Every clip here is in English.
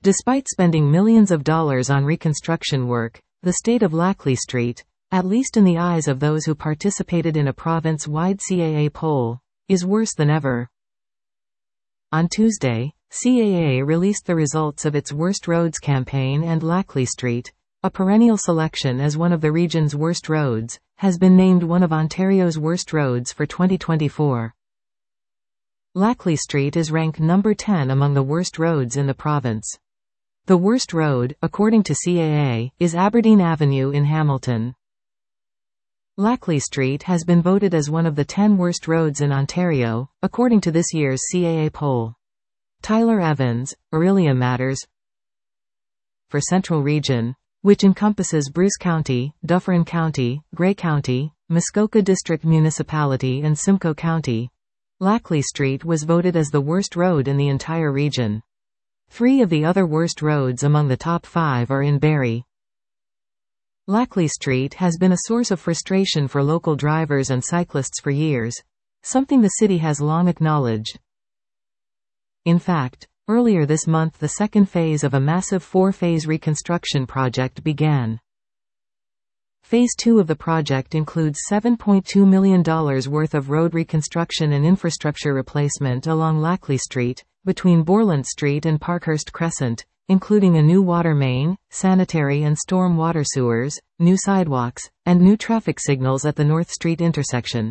Despite spending millions of dollars on reconstruction work, the state of Lacley Street, at least in the eyes of those who participated in a province-wide CAA poll, is worse than ever. On Tuesday, CAA released the results of its Worst Roads campaign, and Lacley Street, a perennial selection as one of the region's worst roads, has been named one of Ontario's worst roads for 2024. Lacley Street is ranked number 10 among the worst roads in the province. The worst road, according to CAA, is Aberdeen Avenue in Hamilton. Lacley Street has been voted as one of the 10 worst roads in Ontario, according to this year's CAA poll. Tyler Evans, Aurelia Matters. For Central Region, which encompasses Bruce County, Dufferin County, Grey County, Muskoka District Municipality and Simcoe County, Lacley Street was voted as the worst road in the entire region. 3 of the other worst roads among the top 5 are in Barrie. Lacley Street has been a source of frustration for local drivers and cyclists for years, something the city has long acknowledged. In fact, earlier this month the second phase of a massive 4-phase reconstruction project began. Phase 2 of the project includes $7.2 million worth of road reconstruction and infrastructure replacement along Lacley Street, between Borland Street and Parkhurst Crescent, including a new water main, sanitary and storm water sewers, new sidewalks, and new traffic signals at the North Street intersection.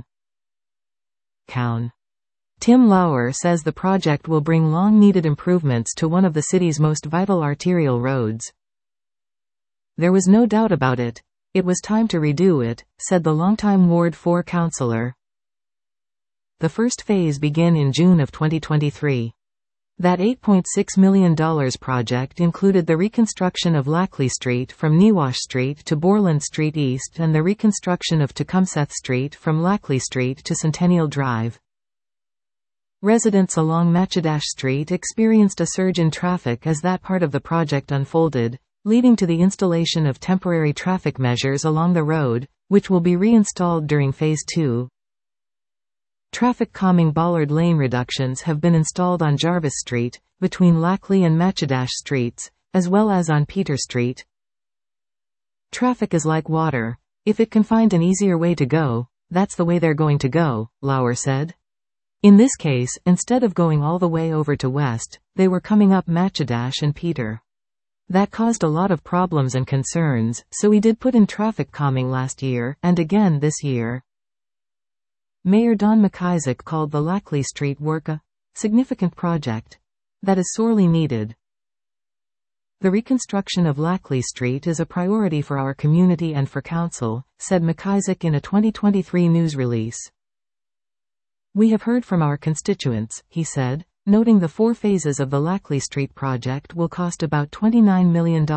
Tim Lauer says the project will bring long-needed improvements to one of the city's most vital arterial roads. There was no doubt about it. It was time to redo it, said the longtime Ward 4 councillor. The first phase began in June of 2023. That $8.6 million project included the reconstruction of Lacley Street from Newash Street to Borland Street East and the reconstruction of Tecumseth Street from Lacley Street to Centennial Drive. Residents along Matchedash Street experienced a surge in traffic as that part of the project unfolded, leading to the installation of temporary traffic measures along the road, which will be reinstalled during Phase 2. Traffic calming bollard lane reductions have been installed on Jarvis Street, between Lacley and Matchedash Streets, as well as on Peter Street. Traffic is like water. If it can find an easier way to go, that's the way they're going to go, Lauer said. In this case, instead of going all the way over to West, they were coming up Matchedash and Peter. That caused a lot of problems and concerns, so we did put in traffic calming last year, and again this year. Mayor Don McIsaac called the Lacley Street work a significant project that is sorely needed. The reconstruction of Lacley Street is a priority for our community and for council, said McIsaac in a 2023 news release. We have heard from our constituents, he said, noting the 4 phases of the Lacley Street project will cost about $29 million.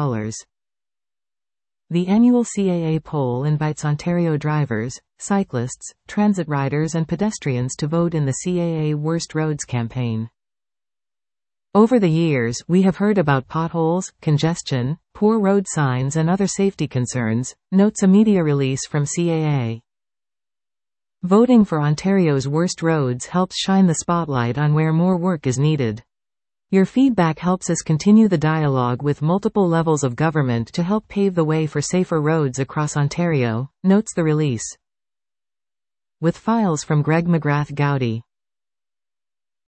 The annual CAA poll invites Ontario drivers, cyclists, transit riders and pedestrians to vote in the CAA Worst Roads campaign. Over the years, we have heard about potholes, congestion, poor road signs and other safety concerns, notes a media release from CAA. Voting for Ontario's worst roads helps shine the spotlight on where more work is needed. Your feedback helps us continue the dialogue with multiple levels of government to help pave the way for safer roads across Ontario, notes the release. With files from Greg McGrath Gowdy.